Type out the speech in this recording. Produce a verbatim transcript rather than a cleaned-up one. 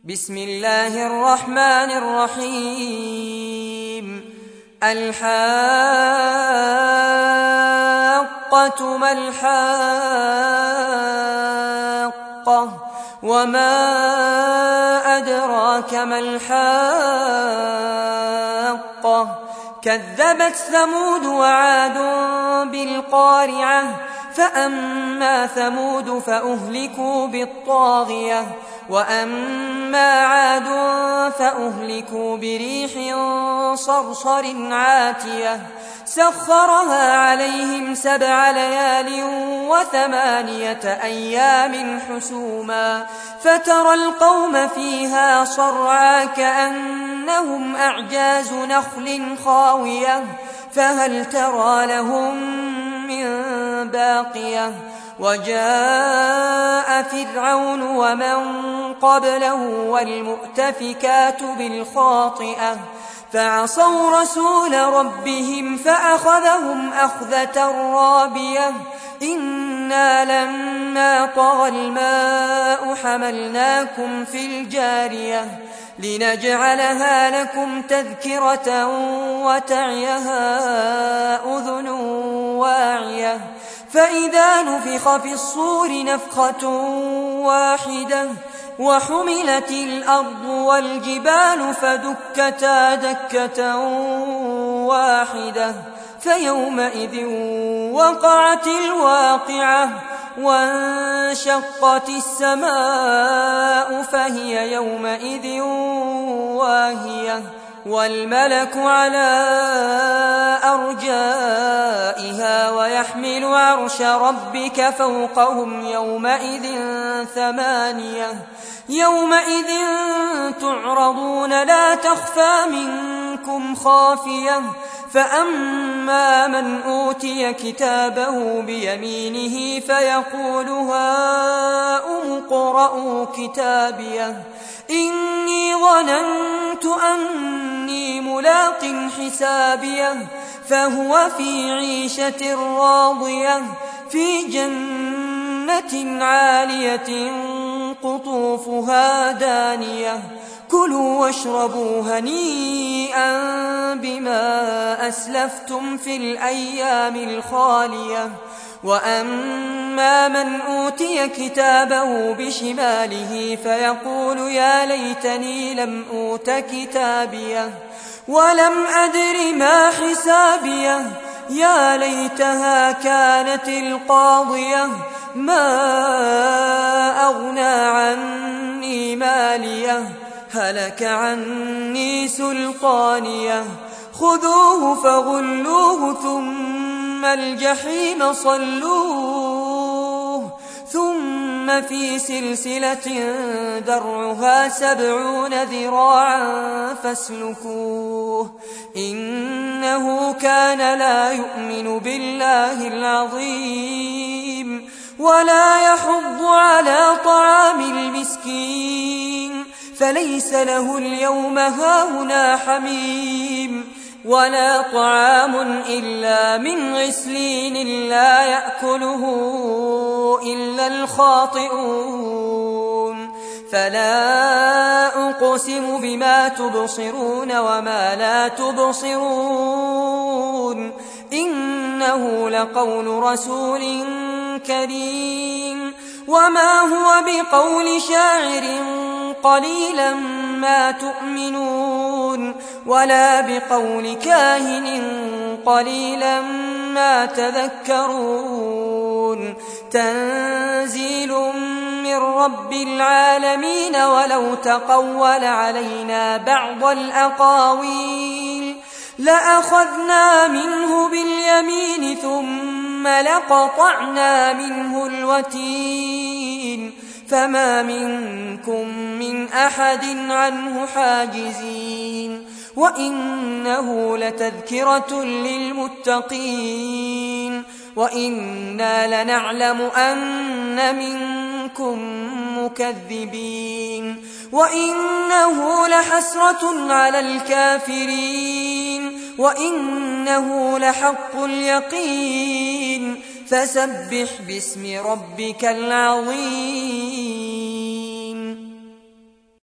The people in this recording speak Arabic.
بسم الله الرحمن الرحيم الحاقة ما الحاقة وما أدراك ما الحاقة كذبت ثمود وعاد بالقارعة فأما ثمود فأهلكوا بالطاغية وأما عاد فأهلكوا بريح صرصر عاتية سخرها عليهم سبع ليال وثمانية أيام حسوما فترى القوم فيها صرعى كأنهم أعجاز نخل خاوية فهل ترى لهم من باقية وجاء فرعون ومن قبله والمؤتفكات بالخاطئة فعصوا رسول ربهم فأخذهم أخذة رابية إنا لما طغى الماء حملناكم في الجارية لنجعلها لكم تذكرة وتعيها أذن واعية فإذا نفخ في الصور نفخة واحدة وحملت الأرض والجبال فدكتا دكة واحدة فيومئذ وقعت الواقعة وانشقت السماء فهي يومئذ واهية والملك على أرجائها ويحمل عرش ربك فوقهم يومئذ ثمانية يومئذ تعرضون لا تخفى منكم خافية فأما من أوتي كتابه بيمينه فيقول هاؤم اقرءوا كتابيه إني ظننت أني ملاق حسابيه فهو في عيشة راضية في جنة عالية قطوفها دانية كلوا واشربوا هنيئا بما أسلفتم في الأيام الخالية وأما من أوتي كتابه بشماله فيقول يا ليتني لم أوت كتابيه ولم أدر ما حسابيه يا ليتها كانت القاضية ما أغنى عني ماليه هلك عني سلطانيه خذوه فغلوه ثم الجحيم صلوه ثم في سلسلة درعها سبعون ذراعا فاسلكوه إنه كان لا يؤمن بالله العظيم ولا يحض على طعام المسكين فليس له اليوم هاهنا حميم ولا طعام إلا من غسلين لا يأكله إلا الخاطئون فلا أقسم بما تبصرون وما لا تبصرون إنه لقول رسول كريم وما هو بقول شاعر قليلا ما تؤمنون ولا بقول كاهن قليلا ما تذكرون تنزيل من رب العالمين ولو تقول علينا بعض الأقاويل لأخذنا منه باليمين ثم لقطعنا منه الوتين فما منكم من أحد عنه حاجزين وإنه لتذكرة للمتقين وإنا لنعلم أن منكم مكذبين وإنه لحسرة على الكافرين وإنه لحق اليقين فسبح باسم ربك العظيم